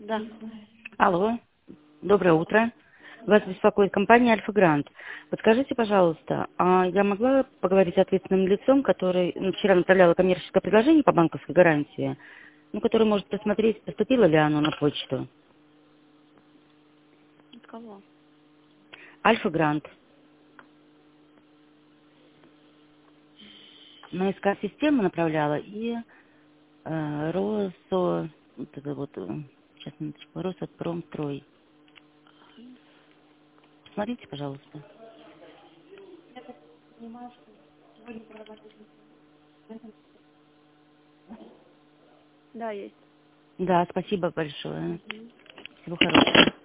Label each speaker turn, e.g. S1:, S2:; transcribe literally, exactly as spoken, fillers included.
S1: Да.
S2: Алло, доброе утро. Вас беспокоит компания «Альфа Грант». Подскажите, пожалуйста, а я могла поговорить с ответственным лицом, который ну, вчера направляла коммерческое предложение по банковской гарантии, ну, который может посмотреть, поступило ли оно на почту?
S1: От кого?
S2: «Альфа Грант». На СК-систему направляла и э, Росо... Вот это вот... э, Сейчас, минуточку. Росатпромстрой. Посмотрите, пожалуйста.
S1: Да, есть.
S2: Да, спасибо большое.
S1: Мгм.
S2: Всего хорошего.